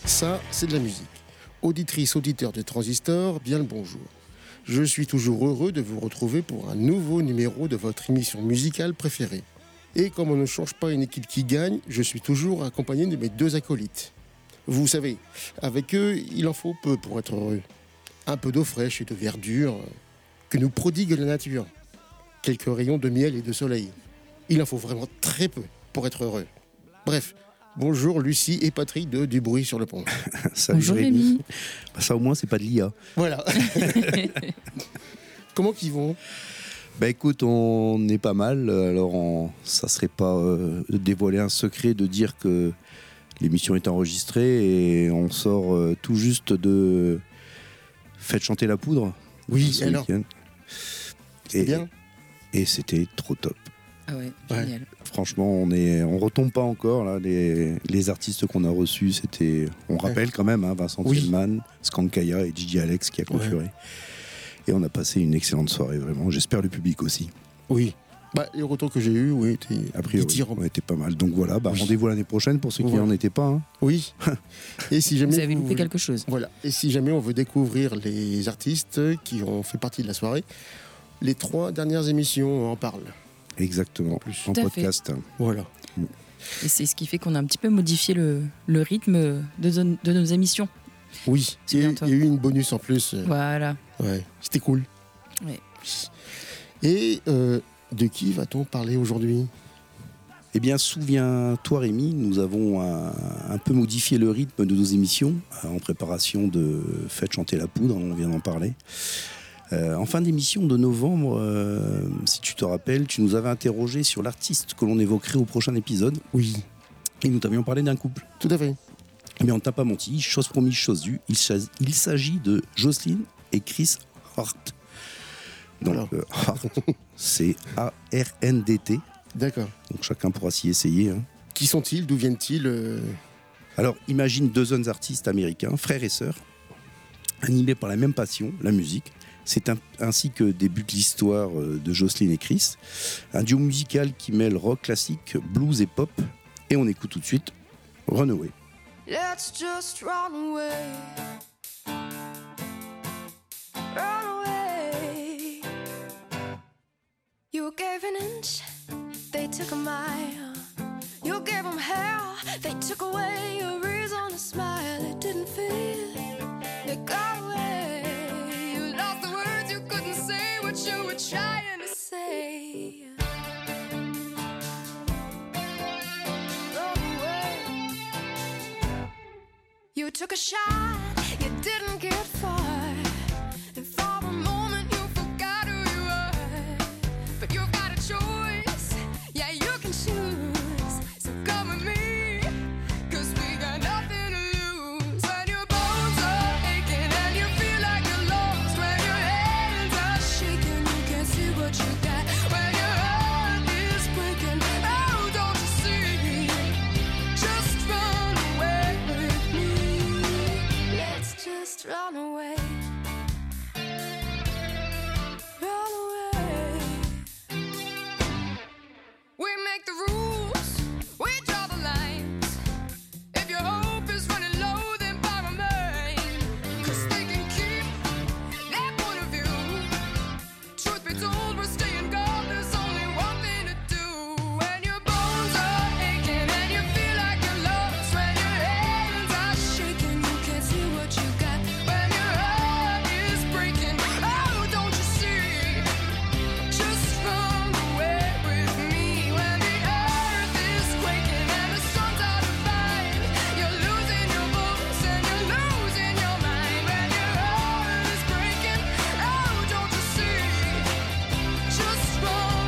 Ça, c'est de la musique. Auditrice, auditeur de Transistor, bien le bonjour. Je suis toujours heureux de vous retrouver pour un nouveau numéro de votre émission musicale préférée. Et comme on ne change pas une équipe qui gagne, je suis toujours accompagné de mes deux acolytes. Vous savez, avec eux, il en faut peu pour être heureux. Un peu d'eau fraîche et de verdure que nous prodigue la nature. Quelques rayons de miel et de soleil. Il en faut vraiment très peu pour être heureux. Bref, bonjour Lucie et Patrick de Du Bruit sur le Pont. Salut bonjour Rémi. Ça au moins c'est pas de l'IA. Voilà. Comment qu'ils vont ? Bah écoute, on est pas mal. Alors ça serait pas dévoiler un secret de dire que l'émission est enregistrée et on sort tout juste de Faites chanter la poudre. Oui, alors c'était bien. Et c'était trop top. Ah ouais, génial. Ouais. Franchement, on retombe pas encore là. Les artistes qu'on a reçus, c'était, on rappelle quand même, Vincent Tillman, Skankaya et DJ Alex qui a clôturé. Ouais. Et on a passé une excellente soirée, vraiment. J'espère le public aussi. Oui. Les retours que j'ai eus, étaient a priori, étaient pas mal. Donc voilà, rendez-vous l'année prochaine pour ceux qui n'en étaient pas. Oui. Et si jamais vous avez loupé quelque chose. Voilà. Et si jamais on veut découvrir les artistes qui ont fait partie de la soirée, les 3 dernières émissions en parlent. Exactement. En podcast. Voilà. Et c'est ce qui fait qu'on a un petit peu modifié le rythme de nos émissions. Oui. Il y a eu une bonus en plus. Voilà. Ouais. C'était cool. Ouais. Et de qui va-t-on parler aujourd'hui ? Eh bien, souviens-toi Rémi, nous avons un peu modifié le rythme de nos émissions en préparation de Faites chanter la poudre, on vient d'en parler. En fin d'émission de novembre, si tu te rappelles, tu nous avais interrogé sur l'artiste que l'on évoquerait au prochain épisode. Oui. Et nous t'avions parlé d'un couple. Tout à fait. Mais on ne t'a pas menti, chose promise, chose due. Il s'agit de Jocelyn et Chris Hart. Donc, Hart, c'est A-R-N-D-T. D'accord. Donc chacun pourra s'y essayer. Qui sont-ils ? D'où viennent-ils ? Alors, imagine 2 jeunes artistes américains, frères et sœurs, animés par la même passion, la musique. C'est ainsi que débute l'histoire de Jocelyn et Chris. Un duo musical qui mêle rock classique, blues et pop. Et on écoute tout de suite Runaway. Let's just run away. Run away. You gave an inch, they took a mile. You gave them hell, they took away your reason to smile. It didn't feel, it got away. You lost the words, you couldn't say what you were trying to say. Run away. You took a shot, you didn't get far. And for a moment you forgot who you were. But you've got a choice, yeah you can choose. So come with me, 'cause we got nothing to lose. When your bones are aching and you feel like you're lost. When your hands are shaking, you can't see what you got. When your heart is breaking, oh don't you see? Just run away with me. Let's just run away. Run away. We make the rules, we draw the lines. If your hope is running low, then borrow mine. 'Cause they can keep their point of view. Truth be told, we're staying gone, there's only one thing to do. When your bones are aching and you feel like you're lost. When your hands are shaking, you can't see what you got. When your heart is breaking, oh don't you see? Just run away with me. When the earth is quaking and the suns are divine, you're losing your voice and you're losing your mind. When your heart is breaking, oh don't you see? Just run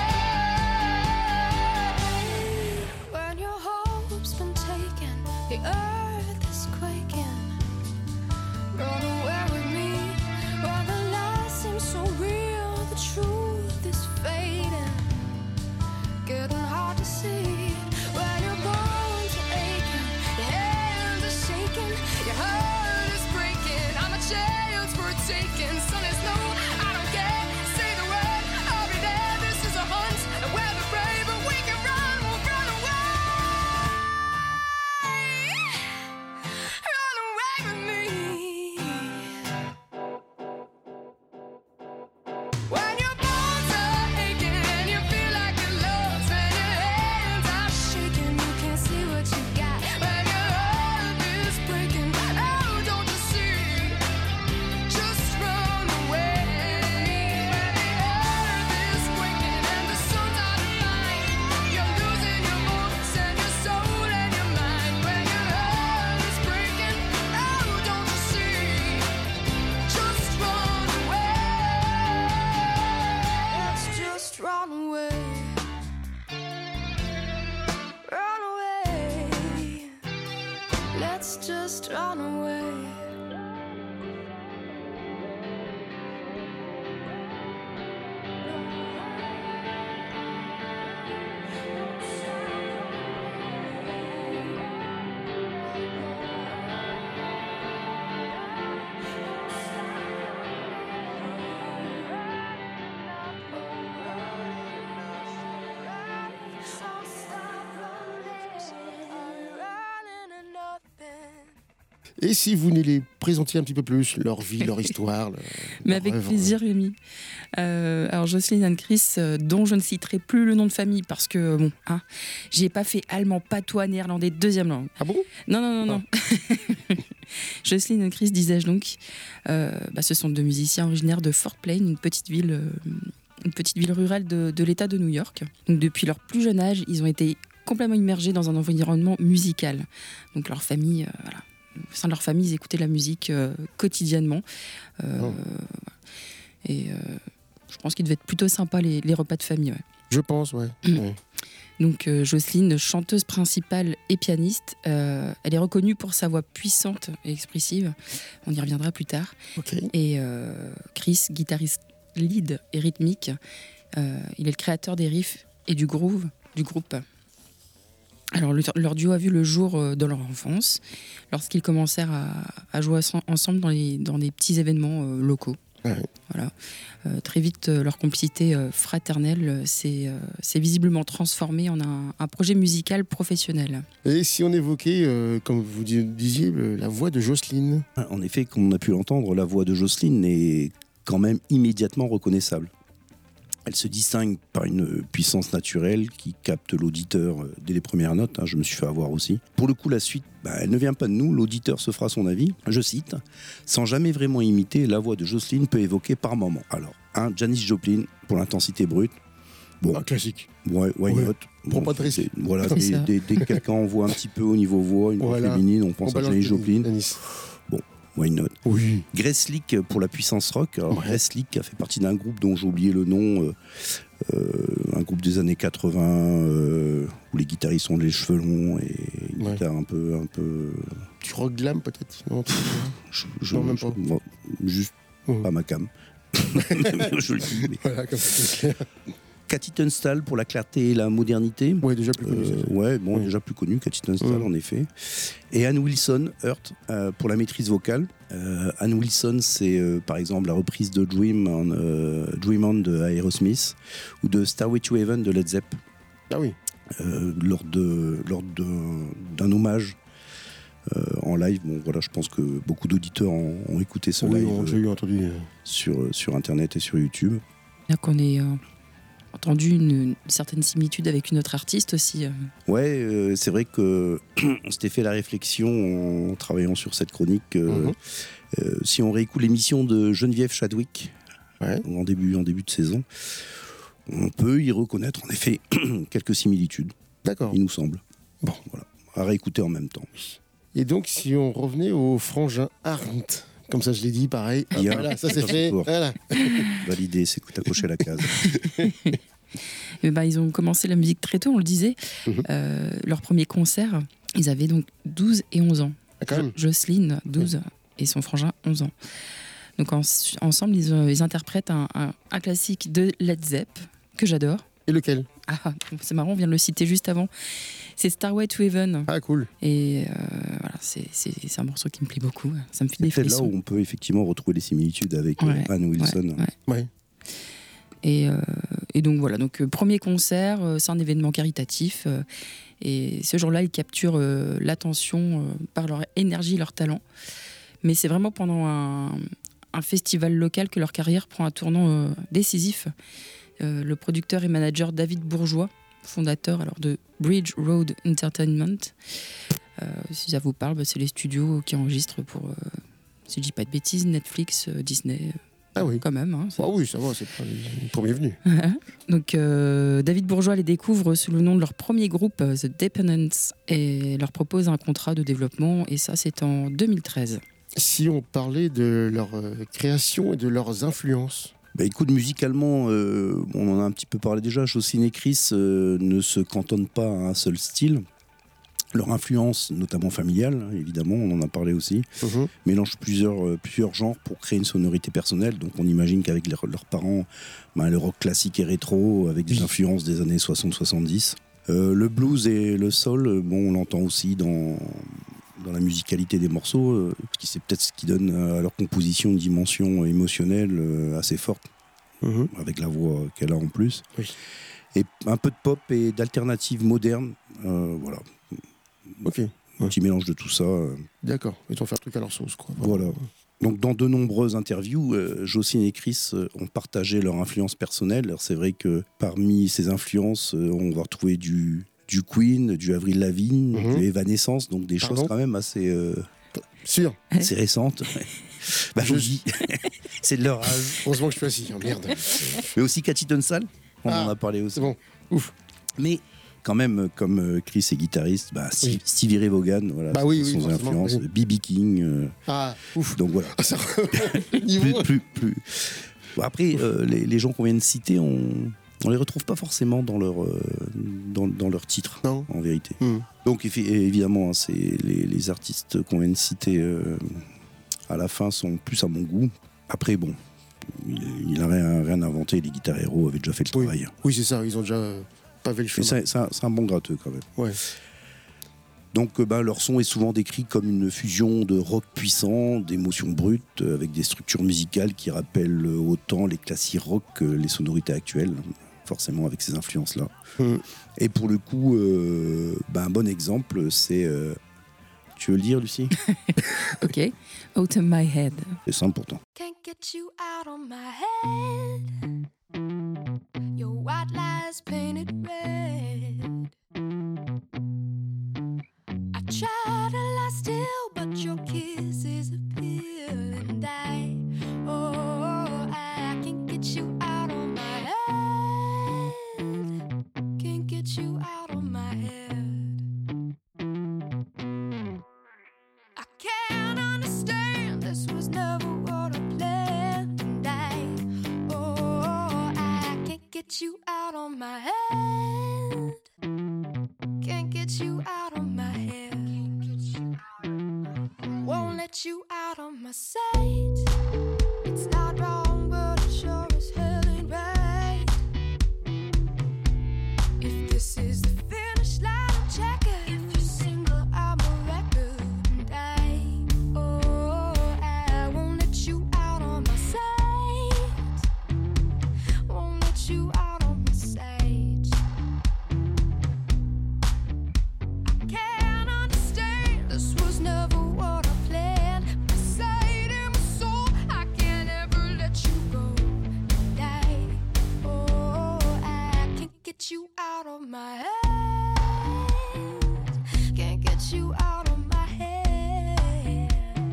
away. When your hope's been taken, the earth is quaking. Run away with me. When the lies seem so real, the truth is fading, getting hard to see. When your bones are aching, your hands are shaking, your heart is breaking. I'm a chance we're taking. Sun is no, I don't care. Say the word, I'll be there. This is a hunt, and we're the brave, but we can run, we'll run away. stay with me. When your bones are aching and you feel like you're lost, when your hands are shaking, you can't see what you got. When your heart is breaking, oh, don't you see? Just run away. When the earth is quaking and the sun's out of light, you're losing your voice and your soul and your mind. When your heart is breaking, oh, don't you see? Just run away. Let's just run away. Run away. Let's just run away. Et si vous nous les présentiez un petit peu plus, leur vie, leur histoire Mais leur avec œuvre. plaisir, Rémi. Alors, Jocelyne Anne Chris, dont je ne citerai plus le nom de famille parce que, bon, hein, j'ai pas fait allemand, patois, néerlandais, deuxième langue. Ah bon? Non. Jocelyne Anne Chris, disais-je donc, ce sont deux musiciens originaires de Fort Plain, une petite ville rurale de l'État de New York. Donc, depuis leur plus jeune âge, ils ont été complètement immergés dans un environnement musical. Donc, leur famille, voilà. Au sein de leur famille, ils écoutaient la musique quotidiennement. Et je pense qu'ils devaient être plutôt sympas, les repas de famille. Ouais. Je pense, ouais. Ouais. Donc Jocelyne, chanteuse principale et pianiste, elle est reconnue pour sa voix puissante et expressive. On y reviendra plus tard. Ok. Et Chris, guitariste lead et rythmique, il est le créateur des riffs et du groove du groupe. Alors leur duo a vu le jour dans leur enfance, lorsqu'ils commencèrent à jouer ensemble dans des petits événements locaux. Ouais. Voilà. Très vite, leur complicité fraternelle s'est visiblement transformée en un projet musical professionnel. Et si on évoquait, comme vous disiez, la voix de Jocelyne? En effet, comme on a pu l'entendre, la voix de Jocelyne est quand même immédiatement reconnaissable. Elle se distingue par une puissance naturelle qui capte l'auditeur dès les premières notes. Je me suis fait avoir aussi. Pour le coup, la suite, elle ne vient pas de nous. L'auditeur se fera son avis. Je cite, « Sans jamais vraiment imiter, la voix de Jocelyne peut évoquer par moments. » Alors, Janis Joplin pour l'intensité brute. Bon, Un classique. why not? Prends pas de risque. Voilà, C'est ça. dès que quelqu'un envoie un petit peu au niveau voix, une voix Voilà. féminine, on pense à balance Janis tout, Joplin. Janis. Why not? Oui. Grace Slick pour la puissance rock. Alors, Ouais. Grace Slick a fait partie d'un groupe dont j'ai oublié le nom, un groupe des années 80 où les guitaristes ont les cheveux longs et une Ouais. guitare un peu. Du rock glam peut-être? Non, Je, Non, même pas. bon, juste Ouais. pas ma cam. Je le dis. Mais. Voilà, comme ça c'est clair. Cathy Tunstall pour la clarté et la modernité. Ouais, déjà plus connu. ça. Ouais, bon, Ouais. déjà plus connu, Cathy Tunstall, Ouais. en effet. Et Ann Wilson, Hurt, pour la maîtrise vocale. Ann Wilson, c'est par exemple la reprise de Dream On de Aerosmith ou de Starway to Heaven de Led Zepp, Ah oui. lors d'un hommage en live. Bon, voilà, je pense que beaucoup d'auditeurs ont écouté ce Oui, live on a déjà eu entendu. sur Internet et sur YouTube. Là qu'on ait entendu une certaine similitude avec une autre artiste aussi. Ouais, c'est vrai que on s'était fait la réflexion en travaillant sur cette chronique. Si on réécoute l'émission de Geneviève Chadwick Ouais. en début de saison, on peut y reconnaître en effet quelques similitudes, D'accord. il nous semble. Bon. Voilà, à réécouter en même temps. Et donc, si on revenait au frangin Arndt, comme ça je l'ai dit, pareil. Bien. Voilà, ça c'est fait. Pour. Voilà. Validé, c'est que t'as coché la case. Ils ont commencé la musique très tôt, on le disait. Leur premier concert, ils avaient donc 12 et 11 ans. Ah, quand même. Jocelyne, 12, et son frangin, 11 ans. Donc ensemble, ils interprètent un classique de Led Zepp, que j'adore. Et lequel? Ah, c'est marrant, on vient de le citer juste avant. C'est Starway to Heaven. Ah, cool. Et voilà, c'est un morceau qui me plaît beaucoup. Ça me fait des C'est là frissons. où on peut effectivement retrouver les similitudes avec Ouais, Ann Wilson. ouais. Ouais. Et donc voilà, donc premier concert, c'est un événement caritatif. Et ce jour-là, ils capturent l'attention par leur énergie, leur talent. Mais c'est vraiment pendant un festival local que leur carrière prend un tournant décisif. Le producteur et manager David Bourgeois, fondateur alors de Bridge Road Entertainment, si ça vous parle, c'est les studios qui enregistrent pour, si je dis pas de bêtises, Netflix, Disney. Ah oui. Quand même. Hein, Ah oui, ça va, c'est pas le premier venu. Donc David Bourgeois les découvre sous le nom de leur premier groupe, The Dependents, et leur propose un contrat de développement, et ça c'est en 2013. Si on parlait de leur création et de leurs influences. Bah, écoute, musicalement, on en a un petit peu parlé déjà. Jocelyne et Chris ne se cantonnent pas à un seul style. Leur influence, notamment familiale, évidemment, on en a parlé aussi, mélange plusieurs genres pour créer une sonorité personnelle. Donc on imagine qu'avec leurs parents, le rock classique et rétro, avec des influences des années 60-70. Le blues et le soul, on l'entend aussi dans la musicalité des morceaux, c'est peut-être ce qui donne à leur composition une dimension émotionnelle assez forte, avec la voix qu'elle a en plus. Oui. Et un peu de pop et d'alternative moderne, voilà. Ok. Un petit mélange de tout ça. D'accord, ils ont fait un truc à leur sauce, quoi. Voilà. Donc, dans de nombreuses interviews, Jocelyne et Chris ont partagé leur influence personnelle. Alors, c'est vrai que parmi ces influences, on va retrouver du Queen, du Avril Lavigne, du Evanescence, donc des choses quand même assez récentes. Bah, je vous dis, c'est de leur âge. Heureusement que je suis assis, merde. Mais aussi Cathy Tunstall, on en a parlé aussi. C'est bon, ouf. Mais quand même, comme Chris est guitariste, Stevie Ray Vaughan, voilà, son influence, B.B. King. Ouf. Donc voilà. Ça niveau. plus. Bon, après, les gens qu'on vient de citer, on les retrouve pas forcément dans leur titre, en vérité. Donc évidemment, c'est les artistes qu'on vient de citer à la fin sont plus à mon goût. Après, bon, il n'a rien inventé. Les Guitar Hero avaient déjà fait le travail. Oui, c'est ça. Ils ont déjà pavé le chemin. C'est un bon gratteux quand même. Ouais. Donc leur son est souvent décrit comme une fusion de rock puissant, d'émotions brutes, avec des structures musicales qui rappellent autant les classiques rock que les sonorités actuelles, forcément avec ces influences-là. Et pour le coup, un bon exemple, c'est... Tu veux le dire, Lucie? Ok. Out of my head. C'est simple pourtant. Can't get you out of my head. Your white lies painted red. I try to lie still, but your kisses appeal, and I can't get you out of my head. Can't get you out of my head. I can't understand. This was never what I planned, and I can't get you out of my head. Can't get you out of my head. Won't let you out of my sight. It's not wrong, but it sure as hell ain't right. If this is the finish line, check it. If you're single, I'm a record, and I won't let you out of my sight. Won't let you out of my sight. I can't understand. This was never what I planned. My sight and my soul, I can't ever let you go. And I can't get you out of my head. Can't get you out of my head.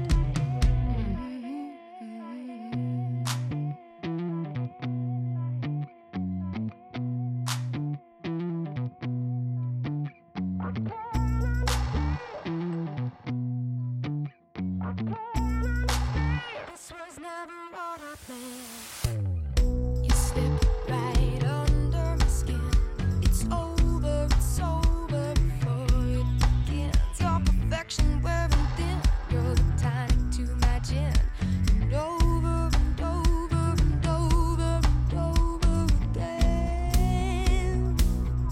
This was never what I planned. You slip right under my skin. It's over before it begins. Your perfection wearing thin. You're the tonic to my gin. And over and over and over and over again.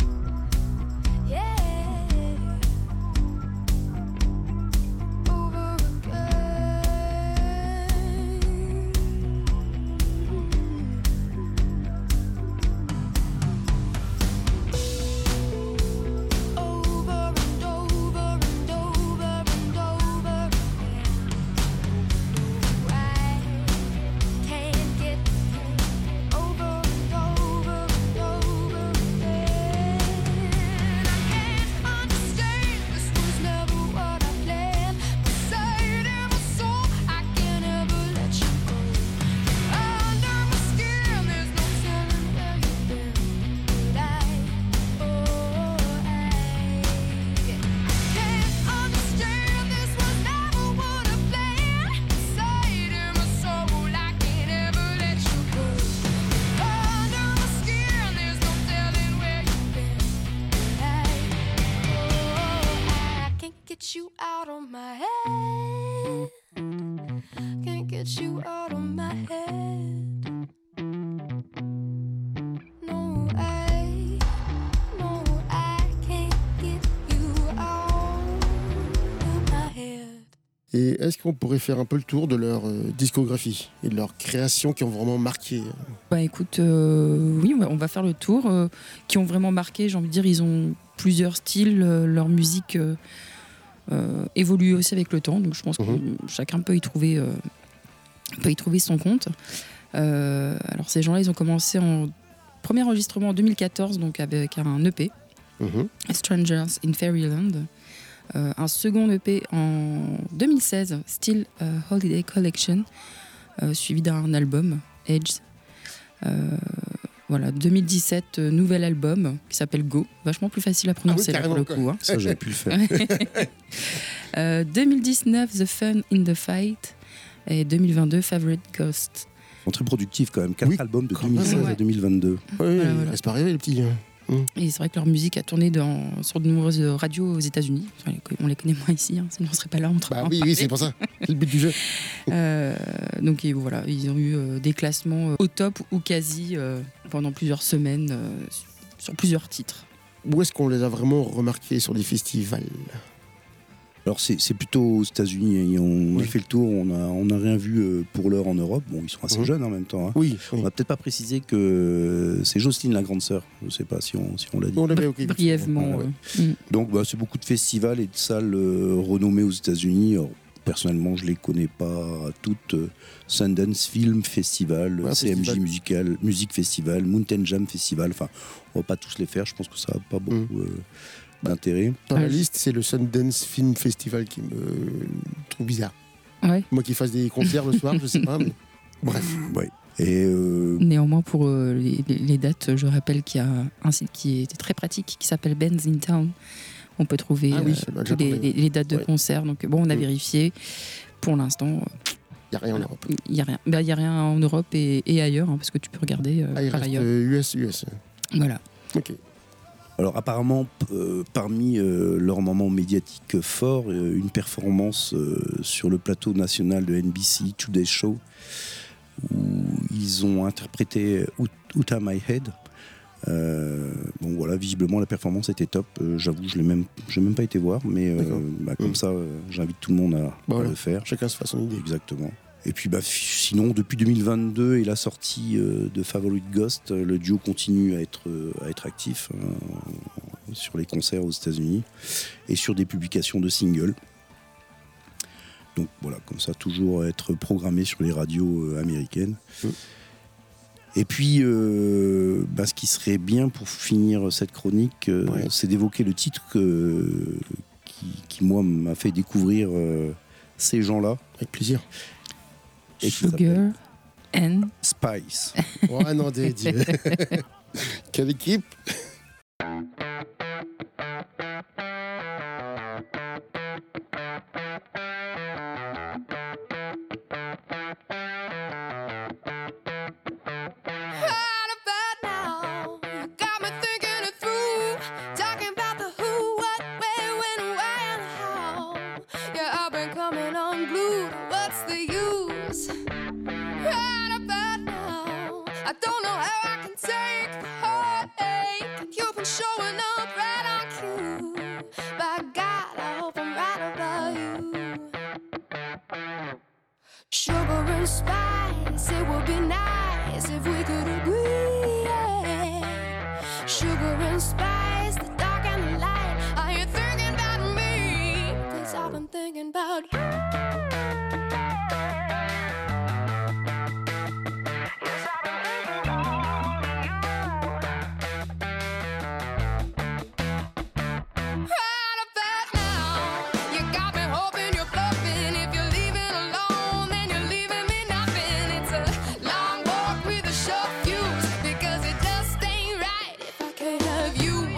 Yeah. Over again. get you out of my head. No, I can't get you out of my head. Et est-ce qu'on pourrait faire un peu le tour de leur discographie et de leurs créations qui ont vraiment marqué Bah écoute, oui, on va faire le tour. Qui ont vraiment marqué, j'ai envie de dire, ils ont plusieurs styles. Leur musique évolue aussi avec le temps, donc je pense que chacun peut y trouver son compte. Alors ces gens-là, ils ont commencé en premier enregistrement en 2014, donc avec un EP, Strangers in Fairyland. Un second EP en 2016, Still Holiday Collection, suivi d'un album, Edge. Voilà, 2017, nouvel album qui s'appelle Go, vachement plus facile à prononcer là, pour le coup. Hein. Ça, j'avais pu le faire. 2019, The Fun in the Fight, et 2022, Favorite Ghost. Ils sont très productifs quand même, 4 albums de 2016 à 2022. Oui, laisse pas rêver les petits. Et c'est vrai que leur musique a tourné sur de nombreuses radios aux États-Unis. Enfin, on les connaît moins ici, hein, sinon on ne serait pas là. Oui, c'est pour ça. C'est le but du jeu. Donc et voilà, ils ont eu des classements au top ou quasi pendant plusieurs semaines sur plusieurs titres. Où est-ce qu'on les a vraiment remarqués sur des festivals ? Alors c'est plutôt aux États-Unis. On a fait le tour, on a rien vu pour l'heure en Europe. Bon, ils sont assez jeunes en même temps. Hein. Oui. On n'a peut-être pas précisé que c'est Jocelyne, la grande sœur. Je ne sais pas si on l'a dit. On l'avait, ok. Brièvement. Donc c'est beaucoup de festivals et de salles renommées aux États-Unis. Alors, personnellement, je les connais pas toutes. Sundance Film Festival, CMJ Music Festival, Mountain Jam Festival. Enfin, on va pas tous les faire. Je pense que ça n'a pas beaucoup d'intérêt. Dans la liste, c'est le Sundance Film Festival qui me trouve bizarre. Ouais. Moi qui fasse des concerts le soir, je sais pas, mais bref. Ouais. Et Néanmoins, pour les dates, je rappelle qu'il y a un site qui est très pratique qui s'appelle Bands in Town. On peut trouver tous les dates de concert. Donc bon, on a vérifié. Pour l'instant, il n'y a rien en Europe. Il n'y a rien. Il y a rien en Europe et ailleurs, hein, parce que tu peux regarder par ailleurs. US. Voilà. Ok. Alors apparemment, parmi leurs moments médiatiques forts, une performance sur le plateau national de NBC Today Show, où ils ont interprété Out of My Head. Bon voilà, visiblement la performance était top. J'avoue, je n'ai même pas été voir, mais comme ça, j'invite tout le monde à le faire. Chacun se fasse son idée. Exactement. Et puis sinon, depuis 2022 et la sortie de Favorite Ghost, le duo continue à être actif sur les concerts aux États-Unis et sur des publications de singles. Donc voilà, comme ça, toujours être programmé sur les radios américaines. Et puis, ce qui serait bien pour finir cette chronique, c'est d'évoquer le titre qui moi, m'a fait découvrir ces gens-là. Avec plaisir. Sugar and Spice. Oh non, Dieu. Quelle équipe! I don't know how I can take the heartache. You've been showing up right on cue. By God, I hope I'm right about you. Sugar and spice, it would be nice if we could agree. Yeah. Sugar and spice, the dark and the light. Are you thinking about me? 'Cause I've been thinking about you. You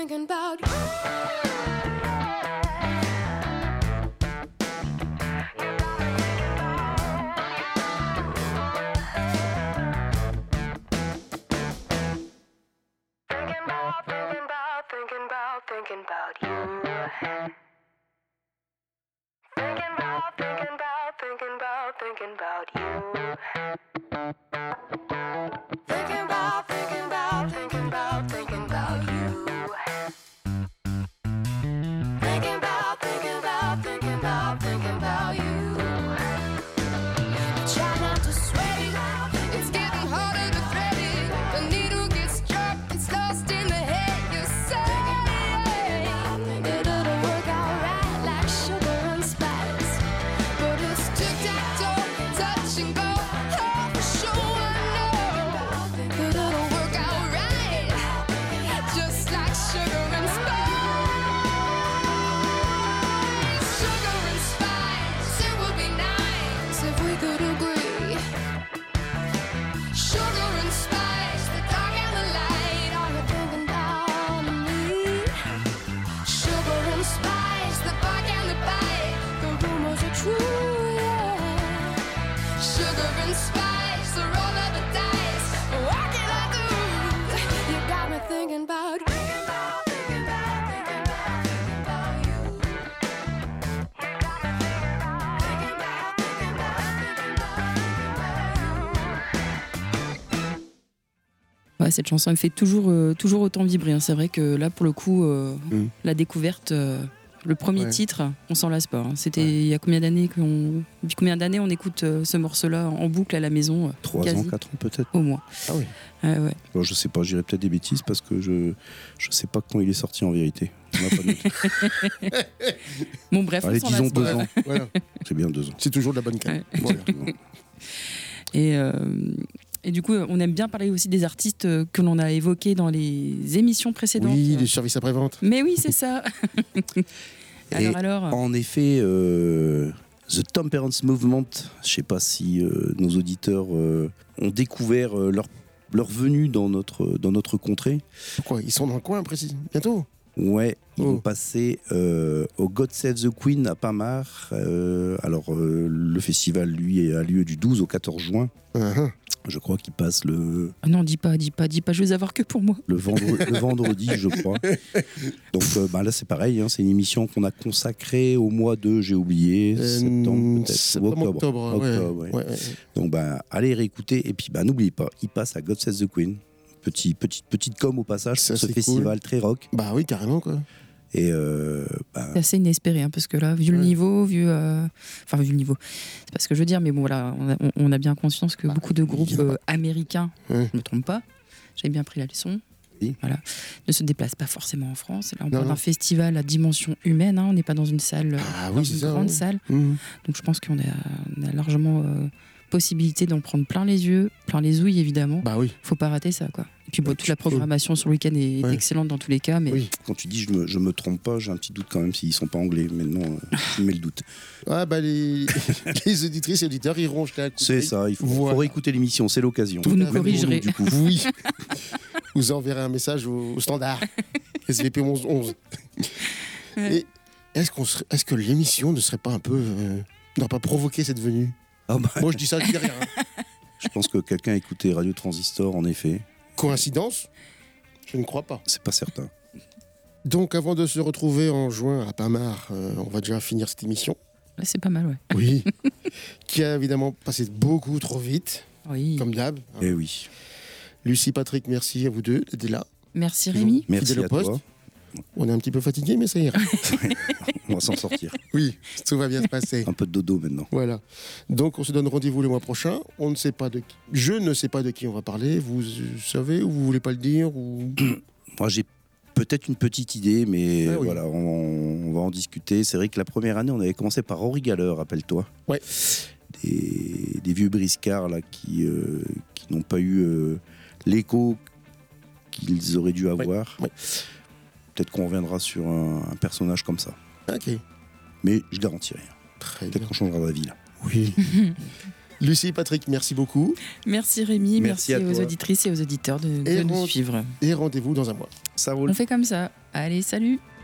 thinking about you. Thinking about you. Thinking about you. Thinking about you. Thinking about you. Try not to sweat it. It's getting harder to thread it. The needle gets struck. It's lost in the head. You say it'll work out right like sugar and spice. But it's tic-tac-toe, touch and go. Oh, for sure I know that it'll work out right, just like sugar and spice. Sugar and spice, it would be nice if we could agree. Sugar and spice, the dark and the light, are you thinking about me? Sugar and spice, the bark and the bite, the rumors are true, yeah. Sugar and spice, the roll of the dice, what can I do? You got me thinking about you. Thinking about you. Ouais, cette chanson elle me fait toujours autant vibrer, hein. C'est vrai que là, pour le coup, la découverte, le premier Ouais. titre, on s'en lasse pas, hein. C'était il y a combien d'années depuis combien d'années on écoute ce morceau-là en boucle à la maison 3 quasi, ans, 4 ans peut-être. au moins. Ah oui. Ouais. Bon, je sais pas, je dirais peut-être des bêtises parce que je sais pas quand il est sorti en vérité. On n'a pas noté. Bon, bref, Allez, on s'en disons lasse 2 pas. ans. Voilà. C'est bien 2 ans. C'est toujours de la bonne canne. Ouais. Voilà. Et du coup, on aime bien parler aussi des artistes que l'on a évoqués dans les émissions précédentes. Oui, les services après-vente. Mais oui, c'est ça. Alors. En effet, The Temperance Movement, je sais pas si nos auditeurs ont découvert leur venue dans notre contrée. Pourquoi ils sont dans le coin, précis. Bientôt. Ouais, ils Oh. vont passer au God Save the Queen à Pamar. Le festival, lui, a lieu du 12 au 14 juin. Uh-huh. Je crois qu'il passe le Ah non, dis pas, je veux avoir que pour moi. vendredi, je crois. Donc là, c'est pareil, hein, c'est une émission qu'on a consacrée au mois de, j'ai oublié, septembre peut-être, ou Septembre, octobre. Ouais. ouais. Ouais. Donc allez réécouter, et puis n'oubliez pas, il passe à God Save the Queen. Petite com au passage Ça, pour ce c'est festival cool. très rock. Bah oui, carrément, quoi. Et C'est assez inespéré, hein, parce que là, vu le niveau, vu le niveau, c'est pas ce que je veux dire, mais bon, voilà, on a bien conscience que beaucoup de groupes il y en a pas. américains, Ouais. je me trompe pas, j'avais bien pris la leçon, Oui. voilà, ne se déplacent pas forcément en France. Là, on Non, parle non. d'un festival à dimension humaine, hein, on n'est pas dans une salle, Ah dans oui, c'est une ça. grande ouais. salle, Mhm. donc je pense qu'on a largement possibilité d'en prendre plein les yeux, plein les ouïes évidemment. Bah oui. Faut pas rater ça, quoi. Et puis toute la programmation sur le week-end est Ouais. excellente dans tous les cas, mais Oui. quand tu dis je me trompe pas, j'ai un petit doute quand même s'ils sont pas anglais. Maintenant, je mets le doute. Ah bah les auditrices et auditeurs iront jeter un coup C'est d'œil. ça, il faut Voilà. réécouter l'émission, c'est l'occasion. Vous nous Avec corrigerez. du coup. Oui. Vous enverrez un message au standard. SVP 1111. Et est-ce que l'émission ne serait pas un peu... n'aurait pas provoqué cette venue? Ah bah, Moi je dis ça, je dis rien. hein. je pense que quelqu'un a écouté Radio Transistor, en effet. Coïncidence? Je ne crois pas. C'est pas certain. Donc avant de se retrouver en juin à Pamar, on va déjà finir cette émission. là, c'est pas mal, ouais. Oui. Qui a évidemment passé beaucoup trop vite, Oui. comme d'hab. Eh oui. Lucie, Patrick, merci à vous deux d'être là. Merci Rémi. Merci Fidèle au à poste. toi. On est un petit peu fatigué, mais ça ira. On va s'en sortir. Oui, tout va bien se passer. Un peu de dodo maintenant. Voilà. Donc on se donne rendez-vous le mois prochain. On ne sait pas de qui. Je ne sais pas de qui on va parler. Vous savez ou vous voulez pas le dire ou... Moi, j'ai peut-être une petite idée, mais Ah oui. voilà, on va en discuter. C'est vrai que la première année, on avait commencé par Henri Galler, rappelle-toi. Ouais. Des vieux briscards là, qui n'ont pas eu l'écho qu'ils auraient dû avoir. Ouais. Peut-être qu'on reviendra sur un personnage comme ça. Ok. Mais je garantis rien. Très Peut-être bien. qu'on changera d'avis là. Oui. Lucie et Patrick, merci beaucoup. Merci Rémi, Merci merci à aux toi. auditrices et aux auditeurs de Et nous rend- suivre. Et rendez-vous dans un mois. Ça roule. On fait comme ça. Allez, salut!